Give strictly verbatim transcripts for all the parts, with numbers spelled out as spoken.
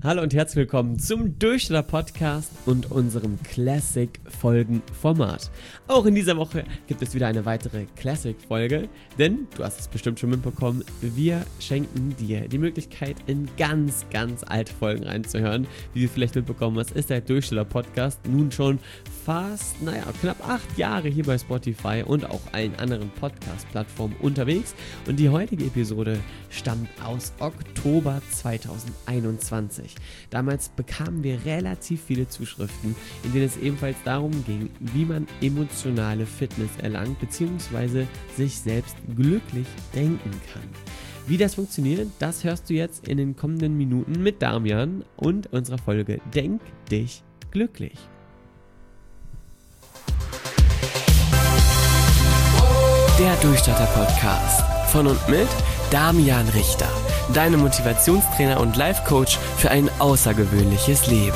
Hallo und herzlich willkommen zum Durchschnitt-Podcast und unserem Classic-Folgen-Format. Auch in dieser Woche gibt es wieder eine weitere Classic-Folge, denn, du hast es bestimmt schon mitbekommen, wir schenken dir die Möglichkeit, in ganz, ganz alte Folgen reinzuhören. Wie du vielleicht mitbekommen hast, ist der Durchschnitt-Podcast nun schon fast, naja, knapp acht Jahre hier bei Spotify und auch allen anderen Podcast-Plattformen unterwegs. Und die heutige Episode stammt aus Oktober zweitausendeinundzwanzig. Damals bekamen wir relativ viele Zuschriften, in denen es ebenfalls darum ging, wie man emotionale Fitness erlangt bzw. sich selbst glücklich denken kann. Wie das funktioniert, das hörst du jetzt in den kommenden Minuten mit Damian und unserer Folge Denk dich glücklich. Der Durchstarter-Podcast von und mit Damian Richter, deinem Motivationstrainer und Life-Coach für ein außergewöhnliches Leben.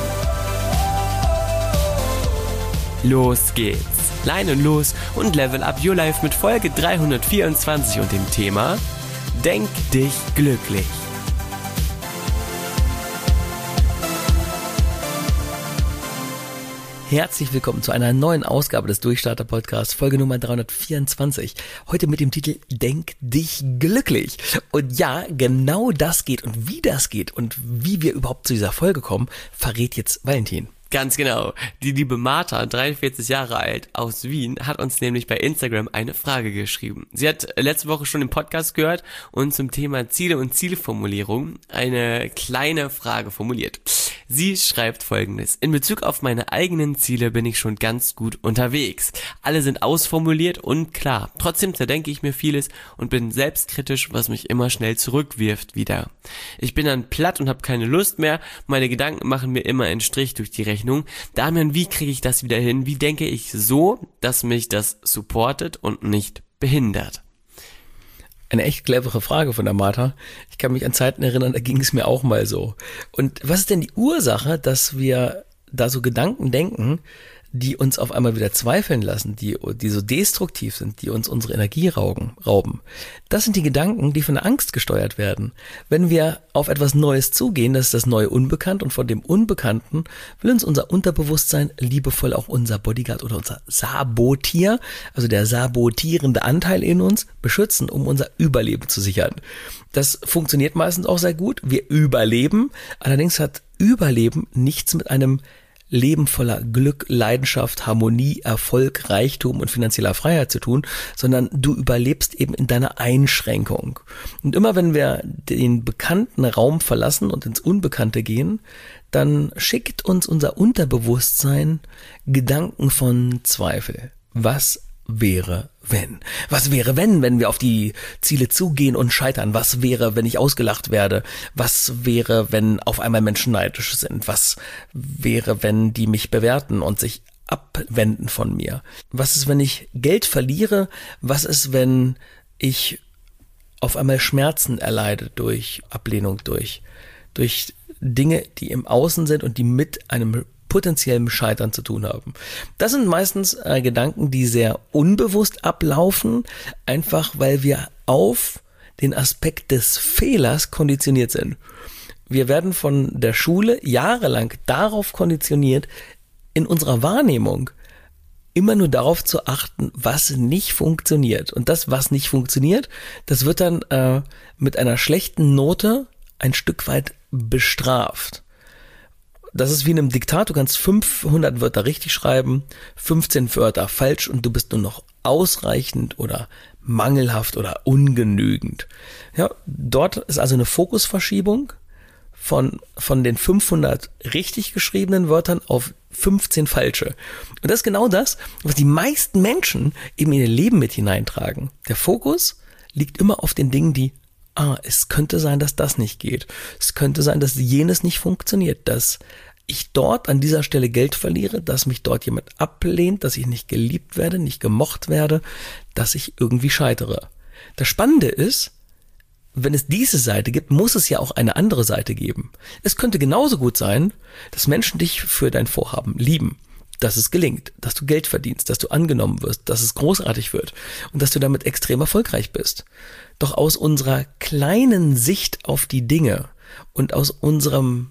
Los geht's! Leine los und level up your life mit Folge dreihundertvierundzwanzig und dem Thema Denk dich glücklich. Herzlich willkommen zu einer neuen Ausgabe des Durchstarter-Podcasts, Folge Nummer dreihundertvierundzwanzig. Heute mit dem Titel Denk dich glücklich. Und ja, genau das geht und wie das geht und wie wir überhaupt zu dieser Folge kommen, verrät jetzt Valentin. Ganz genau. Die liebe Martha, dreiundvierzig Jahre alt, aus Wien, hat uns nämlich bei Instagram eine Frage geschrieben. Sie hat letzte Woche schon den Podcast gehört und zum Thema Ziele und Zielformulierung eine kleine Frage formuliert. Sie schreibt Folgendes: In Bezug auf meine eigenen Ziele bin ich schon ganz gut unterwegs. Alle sind ausformuliert und klar. Trotzdem zerdenke ich mir vieles und bin selbstkritisch, was mich immer schnell zurückwirft wieder. Ich bin dann platt und habe keine Lust mehr. Meine Gedanken machen mir immer einen Strich durch die Rechnung. Damian, wie kriege ich das wieder hin? Wie denke ich so, dass mich das supportet und nicht behindert? Eine echt clevere Frage von der Martha. Ich kann mich an Zeiten erinnern, da ging es mir auch mal so. Und was ist denn die Ursache, dass wir da so Gedanken denken, die uns auf einmal wieder zweifeln lassen, die, die so destruktiv sind, die uns unsere Energie rauben, rauben? Das sind die Gedanken, die von der Angst gesteuert werden. Wenn wir auf etwas Neues zugehen, das ist das neue Unbekannt, und von dem Unbekannten will uns unser Unterbewusstsein, liebevoll auch unser Bodyguard oder unser Sabotier, also der sabotierende Anteil in uns, beschützen, um unser Überleben zu sichern. Das funktioniert meistens auch sehr gut. Wir überleben. Allerdings hat Überleben nichts mit einem Leben voller Glück, Leidenschaft, Harmonie, Erfolg, Reichtum und finanzieller Freiheit zu tun, sondern du überlebst eben in deiner Einschränkung. Und immer wenn wir den bekannten Raum verlassen und ins Unbekannte gehen, dann schickt uns unser Unterbewusstsein Gedanken von Zweifel. Was wäre, wenn? Was wäre, wenn, wenn wir auf die Ziele zugehen und scheitern? Was wäre, wenn ich ausgelacht werde? Was wäre, wenn auf einmal Menschen neidisch sind? Was wäre, wenn die mich bewerten und sich abwenden von mir? Was ist, wenn ich Geld verliere? Was ist, wenn ich auf einmal Schmerzen erleide durch Ablehnung, durch, durch Dinge, die im Außen sind und die mit einem potenziellem Scheitern zu tun haben? Das sind meistens äh, Gedanken, die sehr unbewusst ablaufen, einfach weil wir auf den Aspekt des Fehlers konditioniert sind. Wir werden von der Schule jahrelang darauf konditioniert, in unserer Wahrnehmung immer nur darauf zu achten, was nicht funktioniert. Und das, was nicht funktioniert, das wird dann äh, mit einer schlechten Note ein Stück weit bestraft. Das ist wie in einem Diktat, du kannst fünfhundert Wörter richtig schreiben, fünfzehn Wörter falsch und du bist nur noch ausreichend oder mangelhaft oder ungenügend. Ja, dort ist also eine Fokusverschiebung von, von den fünfhundert richtig geschriebenen Wörtern auf fünfzehn falsche. Und das ist genau das, was die meisten Menschen eben in ihr Leben mit hineintragen. Der Fokus liegt immer auf den Dingen, die Ah, es könnte sein, dass das nicht geht. Es könnte sein, dass jenes nicht funktioniert, dass ich dort an dieser Stelle Geld verliere, dass mich dort jemand ablehnt, dass ich nicht geliebt werde, nicht gemocht werde, dass ich irgendwie scheitere. Das Spannende ist, wenn es diese Seite gibt, muss es ja auch eine andere Seite geben. Es könnte genauso gut sein, dass Menschen dich für dein Vorhaben lieben, dass es gelingt, dass du Geld verdienst, dass du angenommen wirst, dass es großartig wird und dass du damit extrem erfolgreich bist. Doch aus unserer kleinen Sicht auf die Dinge und aus unserem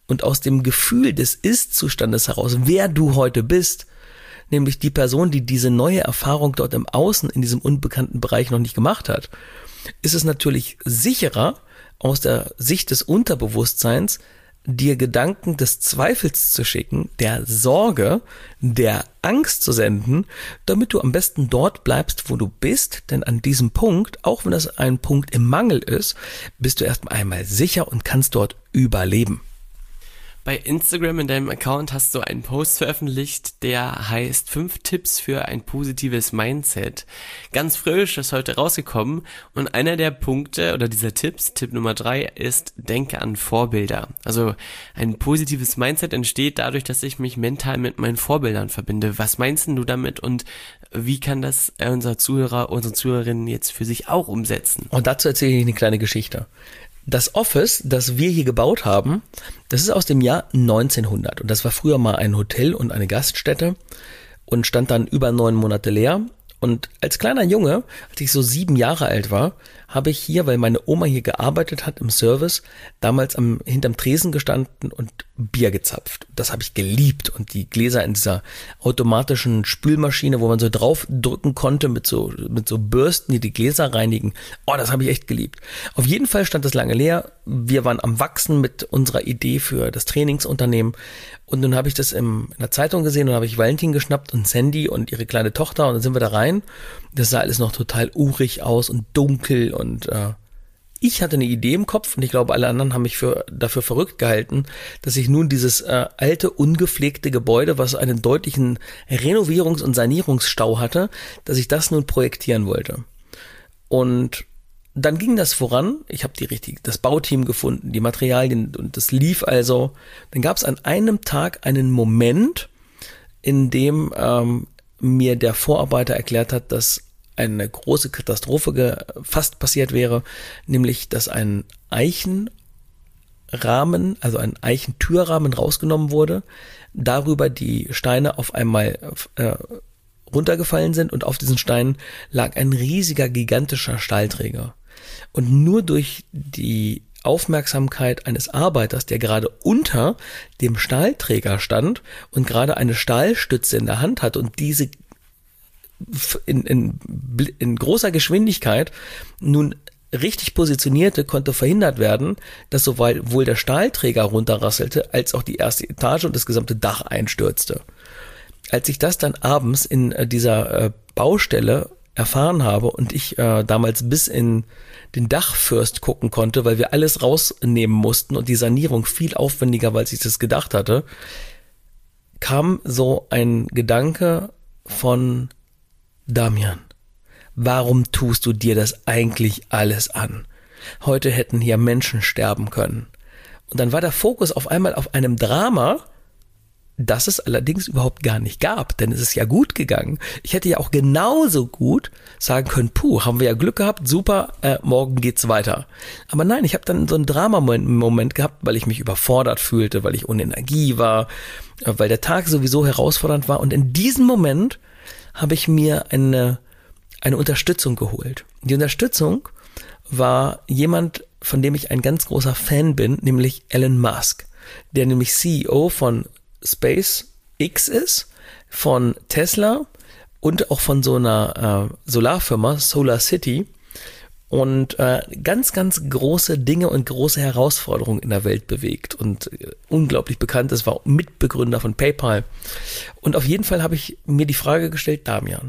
und aus dem Gefühl des Ist-Zustandes heraus, wer du heute bist, nämlich die Person, die diese neue Erfahrung dort im Außen, in diesem unbekannten Bereich noch nicht gemacht hat, ist es natürlich sicherer, aus der Sicht des Unterbewusstseins, dir Gedanken des Zweifels zu schicken, der Sorge, der Angst zu senden, damit du am besten dort bleibst, wo du bist, denn an diesem Punkt, auch wenn das ein Punkt im Mangel ist, bist du erst einmal sicher und kannst dort überleben. Bei Instagram in deinem Account hast du einen Post veröffentlicht, der heißt fünf Tipps für ein positives Mindset. Ganz frisch, ist heute rausgekommen und einer der Punkte oder dieser Tipps, Tipp Nummer drei, ist, denke an Vorbilder. Also ein positives Mindset entsteht dadurch, dass ich mich mental mit meinen Vorbildern verbinde. Was meinst du damit und wie kann das unser Zuhörer, unsere Zuhörerinnen jetzt für sich auch umsetzen? Und dazu erzähle ich eine kleine Geschichte. Das Office, das wir hier gebaut haben, das ist aus dem Jahr neunzehnhundert und das war früher mal ein Hotel und eine Gaststätte und stand dann über neun Monate leer. Und als kleiner Junge, als ich so sieben Jahre alt war, habe ich hier, weil meine Oma hier gearbeitet hat im Service, damals am hinterm Tresen gestanden und Bier gezapft. Das habe ich geliebt und die Gläser in dieser automatischen Spülmaschine, wo man so draufdrücken konnte mit so mit so Bürsten, die die Gläser reinigen. Oh, das habe ich echt geliebt. Auf jeden Fall stand das lange leer. Wir waren am Wachsen mit unserer Idee für das Trainingsunternehmen. Und nun habe ich das im, in der Zeitung gesehen und habe ich Valentin geschnappt und Sandy und ihre kleine Tochter und dann sind wir da rein. Das sah alles noch total urig aus und dunkel und äh, ich hatte eine Idee im Kopf und ich glaube, alle anderen haben mich für, dafür verrückt gehalten, dass ich nun dieses äh, alte, ungepflegte Gebäude, was einen deutlichen Renovierungs- und Sanierungsstau hatte, dass ich das nun projektieren wollte. Und dann ging das voran. Ich habe die richtig, das Bauteam gefunden, die Materialien und das lief also. Dann gab es an einem Tag einen Moment, in dem ähm, mir der Vorarbeiter erklärt hat, dass eine große Katastrophe ge- fast passiert wäre, nämlich dass ein Eichenrahmen, also ein Eichentürrahmen rausgenommen wurde, darüber die Steine auf einmal äh, runtergefallen sind und auf diesen Steinen lag ein riesiger, gigantischer Stahlträger. Und nur durch die Aufmerksamkeit eines Arbeiters, der gerade unter dem Stahlträger stand und gerade eine Stahlstütze in der Hand hat und diese in, in, in großer Geschwindigkeit nun richtig positionierte, konnte verhindert werden, dass sowohl der Stahlträger runterrasselte, als auch die erste Etage und das gesamte Dach einstürzte. Als ich das dann abends in äh, dieser äh, Baustelle erfahren habe und ich äh, damals bis in den Dachfirst gucken konnte, weil wir alles rausnehmen mussten und die Sanierung viel aufwendiger, weil ich das gedacht hatte, kam so ein Gedanke von Damian, warum tust du dir das eigentlich alles an? Heute hätten hier Menschen sterben können. Und dann war der Fokus auf einmal auf einem Drama, das es allerdings überhaupt gar nicht gab, denn es ist ja gut gegangen. Ich hätte ja auch genauso gut sagen können, puh, haben wir ja Glück gehabt, super, äh, morgen geht's weiter. Aber nein, ich habe dann so einen Drama-Moment gehabt, weil ich mich überfordert fühlte, weil ich ohne Energie war, äh, weil der Tag sowieso herausfordernd war. Und in diesem Moment habe ich mir eine, eine Unterstützung geholt. Die Unterstützung war jemand, von dem ich ein ganz großer Fan bin, nämlich Elon Musk, der nämlich C E O von SpaceX ist, von Tesla und auch von so einer äh, Solarfirma, Solar City, und äh, ganz, ganz große Dinge und große Herausforderungen in der Welt bewegt und äh, unglaublich bekannt ist, war Mitbegründer von PayPal. Und auf jeden Fall habe ich mir die Frage gestellt, Damian,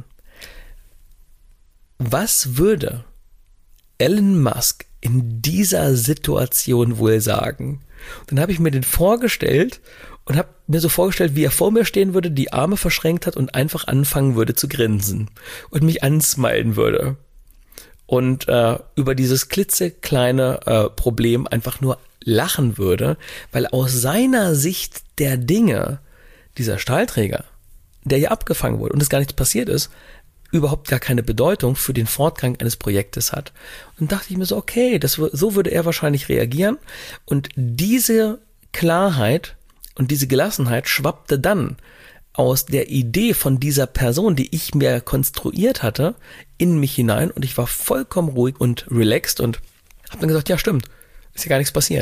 was würde Elon Musk in dieser Situation wohl sagen? Und dann habe ich mir den vorgestellt und habe mir so vorgestellt, wie er vor mir stehen würde, die Arme verschränkt hat und einfach anfangen würde zu grinsen und mich ansmilen würde. Und äh, über dieses klitzekleine äh, Problem einfach nur lachen würde, weil aus seiner Sicht der Dinge dieser Stahlträger, der hier abgefangen wurde und es gar nichts passiert ist, überhaupt gar keine Bedeutung für den Fortgang eines Projektes hat. Und dachte ich mir so, okay, das, so würde er wahrscheinlich reagieren. Und diese Klarheit und diese Gelassenheit schwappte dann aus der Idee von dieser Person, die ich mir konstruiert hatte, in mich hinein und ich war vollkommen ruhig und relaxed und habe dann gesagt, ja stimmt, ist ja gar nichts passiert.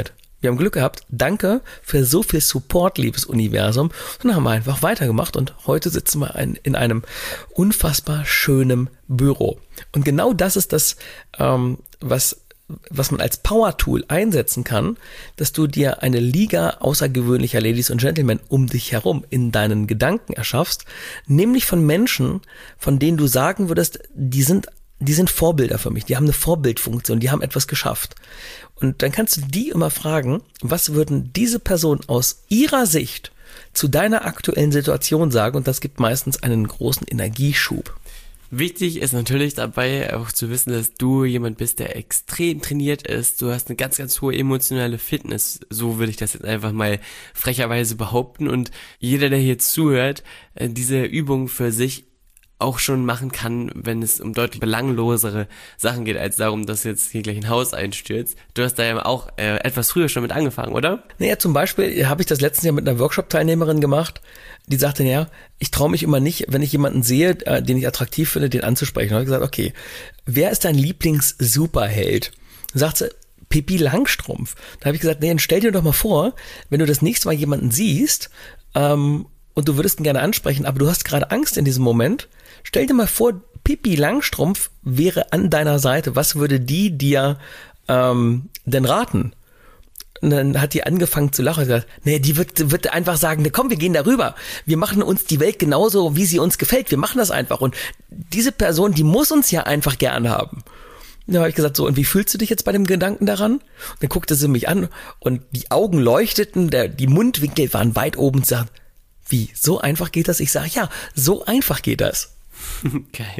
wir haben Glück gehabt, danke für so viel Support, liebes Universum. Und dann haben wir einfach weitergemacht und heute sitzen wir ein, in einem unfassbar schönen Büro. Und genau das ist das, ähm, was was man als Power-Tool einsetzen kann, dass du dir eine Liga außergewöhnlicher Ladies und Gentlemen um dich herum in deinen Gedanken erschaffst, nämlich von Menschen, von denen du sagen würdest, die sind, die sind Vorbilder für mich, die haben eine Vorbildfunktion, die haben etwas geschafft. Und dann kannst du die immer fragen, was würden diese Personen aus ihrer Sicht zu deiner aktuellen Situation sagen, und das gibt meistens einen großen Energieschub. Wichtig ist natürlich dabei auch zu wissen, dass du jemand bist, der extrem trainiert ist. Du hast eine ganz, ganz hohe emotionale Fitness. So würde ich das jetzt einfach mal frecherweise behaupten. Und jeder, der hier zuhört, diese Übung für sich auch schon machen kann, wenn es um deutlich belanglosere Sachen geht, als darum, dass jetzt hier gleich ein Haus einstürzt. Du hast da ja auch äh, etwas früher schon mit angefangen, oder? Naja, zum Beispiel habe ich das letztes Jahr mit einer Workshop-Teilnehmerin gemacht, die sagte, naja, ich traue mich immer nicht, wenn ich jemanden sehe, äh, den ich attraktiv finde, den anzusprechen. Und habe ich gesagt, okay, wer ist dein Lieblings-Superheld? Dann sagt sie, Pippi Langstrumpf. Da habe ich gesagt, nee, dann stell dir doch mal vor, wenn du das nächste Mal jemanden siehst, ähm, und du würdest ihn gerne ansprechen, aber du hast gerade Angst in diesem Moment, stell dir mal vor, Pippi Langstrumpf wäre an deiner Seite. Was würde die dir ähm, denn raten? Und dann hat die angefangen zu lachen und gesagt, nee, die wird, wird einfach sagen, nee, komm, wir gehen darüber. Wir machen uns die Welt genauso, wie sie uns gefällt. Wir machen das einfach. Und diese Person, die muss uns ja einfach gern haben. Da habe ich gesagt, so, und wie fühlst du dich jetzt bei dem Gedanken daran? Und dann guckte sie mich an und die Augen leuchteten, der, die Mundwinkel waren weit oben und sagten, wie, so einfach geht das? Ich sage, ja, so einfach geht das. Geil.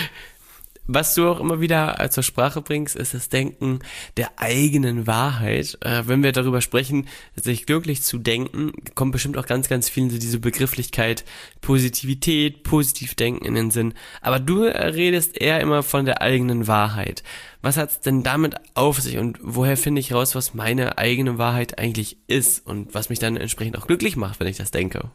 Was du auch immer wieder zur Sprache bringst, ist das Denken der eigenen Wahrheit. Äh, wenn wir darüber sprechen, sich glücklich zu denken, kommt bestimmt auch ganz, ganz vielen so diese Begrifflichkeit Positivität, positiv denken in den Sinn. Aber du redest eher immer von der eigenen Wahrheit. Was hat's denn damit auf sich und woher finde ich raus, was meine eigene Wahrheit eigentlich ist und was mich dann entsprechend auch glücklich macht, wenn ich das denke?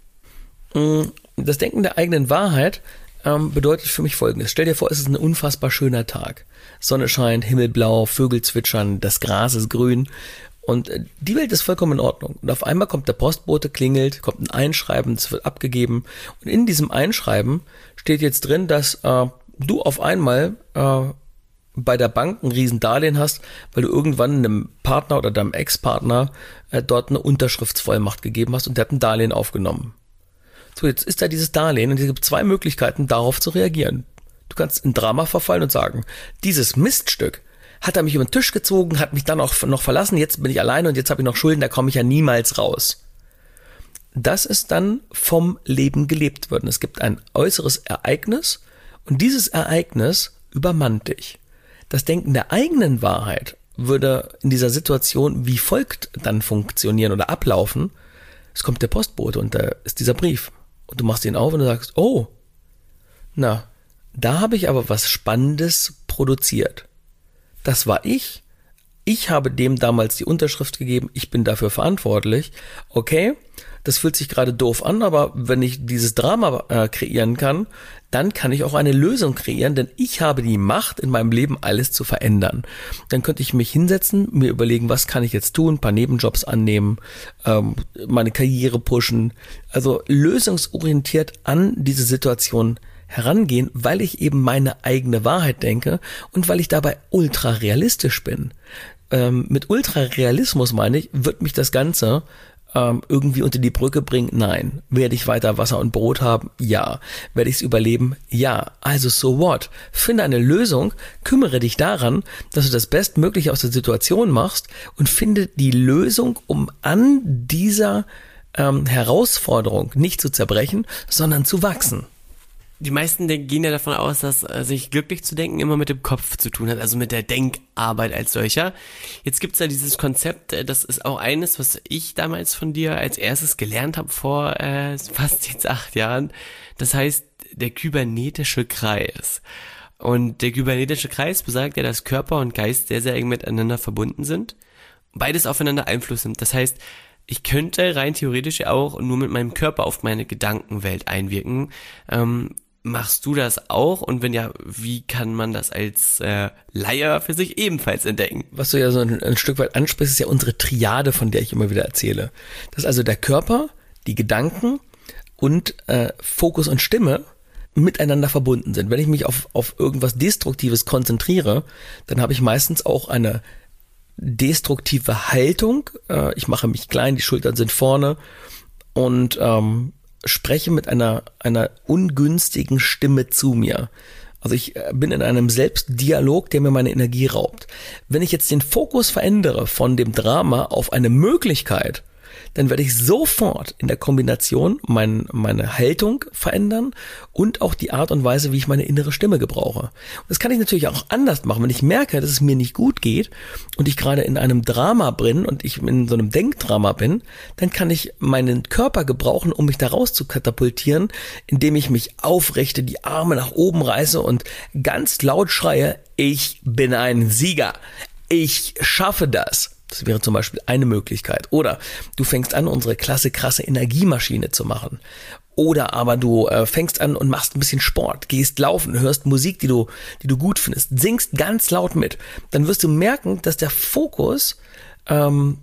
Das Denken der eigenen Wahrheit ähm, bedeutet für mich Folgendes. Stell dir vor, es ist ein unfassbar schöner Tag. Sonne scheint, Himmelblau, Vögel zwitschern, das Gras ist grün und äh, die Welt ist vollkommen in Ordnung. Und auf einmal kommt der Postbote, klingelt, kommt ein Einschreiben, das wird abgegeben und in diesem Einschreiben steht jetzt drin, dass äh, du auf einmal äh, bei der Bank ein Riesendarlehen hast, weil du irgendwann einem Partner oder deinem Ex-Partner äh, dort eine Unterschriftsvollmacht gegeben hast und der hat ein Darlehen aufgenommen. So, jetzt ist da dieses Darlehen und es gibt zwei Möglichkeiten, darauf zu reagieren. Du kannst in Drama verfallen und sagen, dieses Miststück hat er mich über den Tisch gezogen, hat mich dann auch noch verlassen, jetzt bin ich alleine und jetzt habe ich noch Schulden, da komme ich ja niemals raus. Das ist dann vom Leben gelebt worden. Es gibt ein äußeres Ereignis und dieses Ereignis übermannt dich. Das Denken der eigenen Wahrheit würde in dieser Situation wie folgt dann funktionieren oder ablaufen. Es kommt der Postbote und da ist dieser Brief. Und du machst ihn auf und du sagst, oh, na, da habe ich aber was Spannendes produziert. Das war ich. Ich habe dem damals die Unterschrift gegeben. Ich bin dafür verantwortlich. Okay, das fühlt sich gerade doof an, aber wenn ich dieses Drama äh, kreieren kann, dann kann ich auch eine Lösung kreieren, denn ich habe die Macht, in meinem Leben alles zu verändern. Dann könnte ich mich hinsetzen, mir überlegen, was kann ich jetzt tun, ein paar Nebenjobs annehmen, ähm, meine Karriere pushen, also lösungsorientiert an diese Situation herangehen, weil ich eben meine eigene Wahrheit denke und weil ich dabei ultra realistisch bin. Ähm, mit Ultrarealismus meine ich, wird mich das Ganze ähm, irgendwie unter die Brücke bringen? Nein. Werde ich weiter Wasser und Brot haben? Ja. Werde ich es überleben? Ja. Also so what? Finde eine Lösung, kümmere dich daran, dass du das Bestmögliche aus der Situation machst und finde die Lösung, um an dieser ähm, Herausforderung nicht zu zerbrechen, sondern zu wachsen. Die meisten gehen ja davon aus, dass äh, sich glücklich zu denken immer mit dem Kopf zu tun hat, also mit der Denkarbeit als solcher. Jetzt gibt's ja dieses Konzept, äh, das ist auch eines, was ich damals von dir als erstes gelernt habe vor äh, fast jetzt acht Jahren. Das heißt, der kybernetische Kreis. Und der kybernetische Kreis besagt ja, dass Körper und Geist sehr, sehr eng miteinander verbunden sind. Beides aufeinander Einfluss nimmt. Das heißt, ich könnte rein theoretisch auch nur mit meinem Körper auf meine Gedankenwelt einwirken. Ähm, Machst du das auch? Und wenn ja, wie kann man das als äh, Laie für sich ebenfalls entdecken? Was du ja so ein, ein Stück weit ansprichst, ist ja unsere Triade, von der ich immer wieder erzähle. Das ist also der Körper, die Gedanken und äh, Fokus und Stimme miteinander verbunden sind. Wenn ich mich auf, auf irgendwas Destruktives konzentriere, dann habe ich meistens auch eine destruktive Haltung. Äh, ich mache mich klein, die Schultern sind vorne und ähm, spreche mit einer, einer ungünstigen Stimme zu mir. Also ich bin in einem Selbstdialog, der mir meine Energie raubt. Wenn ich jetzt den Fokus verändere von dem Drama auf eine Möglichkeit, dann werde ich sofort in der Kombination mein, meine Haltung verändern und auch die Art und Weise, wie ich meine innere Stimme gebrauche. Und das kann ich natürlich auch anders machen. Wenn ich merke, dass es mir nicht gut geht und ich gerade in einem Drama bin und ich in so einem Denkdrama bin, dann kann ich meinen Körper gebrauchen, um mich da raus zu katapultieren, indem ich mich aufrichte, die Arme nach oben reiße und ganz laut schreie, ich bin ein Sieger. Ich schaffe das. Das wäre zum Beispiel eine Möglichkeit. Oder du fängst an, unsere klasse, krasse Energiemaschine zu machen. Oder aber du äh, fängst an und machst ein bisschen Sport, gehst laufen, hörst Musik, die du, die du gut findest, singst ganz laut mit. Dann wirst du merken, dass der Fokus ähm,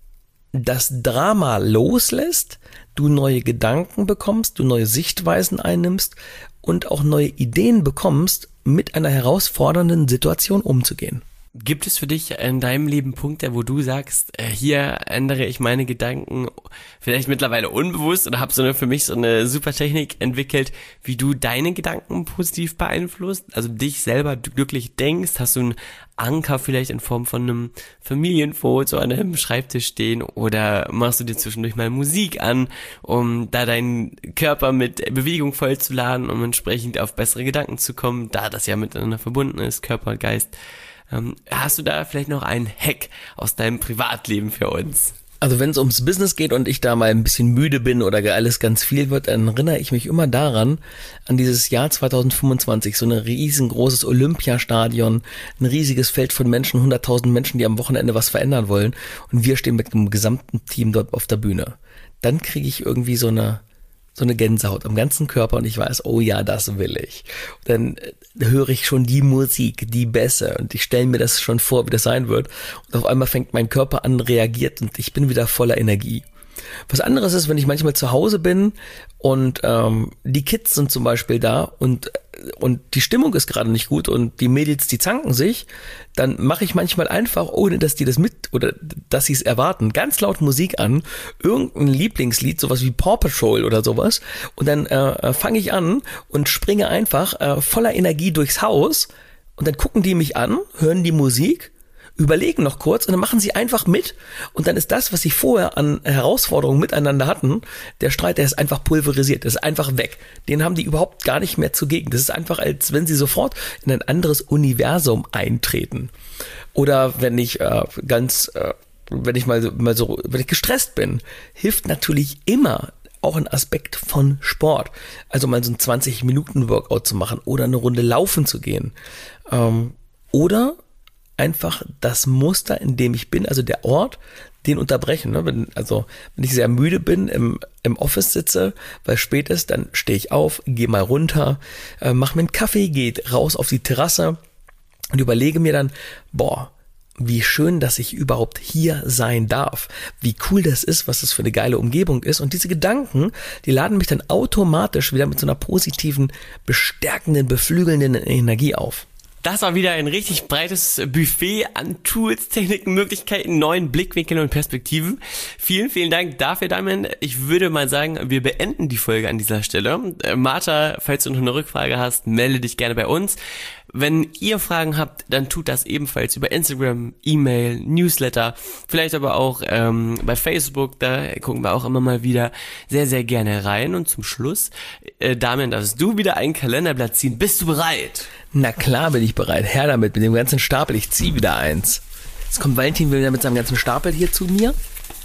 das Drama loslässt, du neue Gedanken bekommst, du neue Sichtweisen einnimmst und auch neue Ideen bekommst, mit einer herausfordernden Situation umzugehen. Gibt es für dich in deinem Leben Punkte, wo du sagst, äh, hier ändere ich meine Gedanken vielleicht mittlerweile unbewusst oder habe so eine für mich so eine super Technik entwickelt, wie du deine Gedanken positiv beeinflusst, also dich selber glücklich denkst? Hast du einen Anker vielleicht in Form von einem Familienfoto an einem Schreibtisch stehen oder machst du dir zwischendurch mal Musik an, um da deinen Körper mit Bewegung vollzuladen, um entsprechend auf bessere Gedanken zu kommen, da das ja miteinander verbunden ist, Körper und Geist? Ähm, hast du da vielleicht noch einen Hack aus deinem Privatleben für uns? Also wenn es ums Business geht und ich da mal ein bisschen müde bin oder alles ganz viel wird, dann erinnere ich mich immer daran, an dieses Jahr zwanzig fünfundzwanzig, so ein riesengroßes Olympiastadion, ein riesiges Feld von Menschen, hunderttausend Menschen, die am Wochenende was verändern wollen und wir stehen mit dem gesamten Team dort auf der Bühne. Dann kriege ich irgendwie so eine so eine Gänsehaut am ganzen Körper und ich weiß, oh ja, das will ich. Und dann höre ich schon die Musik, die Bässe und ich stelle mir das schon vor, wie das sein wird und auf einmal fängt mein Körper an, reagiert und ich bin wieder voller Energie. Was anderes ist, wenn ich manchmal zu Hause bin und ähm, die Kids sind zum Beispiel da und und die Stimmung ist gerade nicht gut und die Mädels, die zanken sich, dann mache ich manchmal einfach, ohne dass die das mit oder dass sie es erwarten, ganz laut Musik an, irgendein Lieblingslied, sowas wie Paw Patrol oder sowas und dann äh, fange ich an und springe einfach äh, voller Energie durchs Haus und dann gucken die mich an, hören die Musik, überlegen noch kurz und dann machen sie einfach mit und dann ist das, was sie vorher an Herausforderungen miteinander hatten, der Streit, der ist einfach pulverisiert, das ist einfach weg. Den haben die überhaupt gar nicht mehr zugegen. Das ist einfach, als wenn sie sofort in ein anderes Universum eintreten. Oder wenn ich äh, ganz, äh, wenn ich mal, mal so, wenn ich gestresst bin, hilft natürlich immer auch ein Aspekt von Sport. Also mal so ein zwanzig Minuten Workout zu machen oder eine Runde laufen zu gehen. Ähm, oder einfach das Muster, in dem ich bin, also der Ort, den unterbrechen. Ne? Wenn, also wenn ich sehr müde bin, im, im Office sitze, weil spät ist, dann stehe ich auf, gehe mal runter, äh, mache mir einen Kaffee, gehe raus auf die Terrasse und überlege mir dann, boah, wie schön, dass ich überhaupt hier sein darf. Wie cool das ist, was das für eine geile Umgebung ist. Und diese Gedanken, die laden mich dann automatisch wieder mit so einer positiven, bestärkenden, beflügelnden Energie auf. Das war wieder ein richtig breites Buffet an Tools, Techniken, Möglichkeiten, neuen Blickwinkeln und Perspektiven. Vielen, vielen Dank dafür, Damian. Ich würde mal sagen, wir beenden die Folge an dieser Stelle. Martha, falls du noch eine Rückfrage hast, melde dich gerne bei uns. Wenn ihr Fragen habt, dann tut das ebenfalls über Instagram, E-Mail, Newsletter, vielleicht aber auch ähm, bei Facebook, da gucken wir auch immer mal wieder sehr, sehr gerne rein. Und zum Schluss, äh, Damian, darfst du wieder ein Kalenderblatt ziehen. Bist du bereit? Na klar bin ich bereit. Her damit, mit dem ganzen Stapel. Ich ziehe wieder eins. Jetzt kommt Valentin wieder mit seinem ganzen Stapel hier zu mir.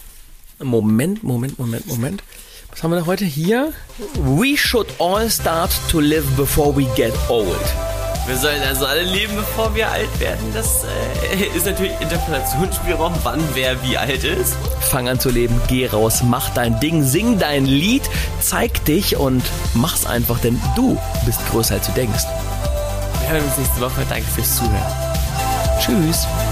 Moment, Moment, Moment, Moment. Was haben wir da heute hier? We should all start to live before we get old. Wir sollen also alle leben, bevor wir alt werden. Das äh, ist natürlich Interpretationsspielraum, wann wer wie alt ist. Fang an zu leben, geh raus, mach dein Ding, sing dein Lied, zeig dich und mach's einfach, denn du bist größer als du denkst. Wir hören uns nächste Woche. Danke fürs Zuhören. Tschüss.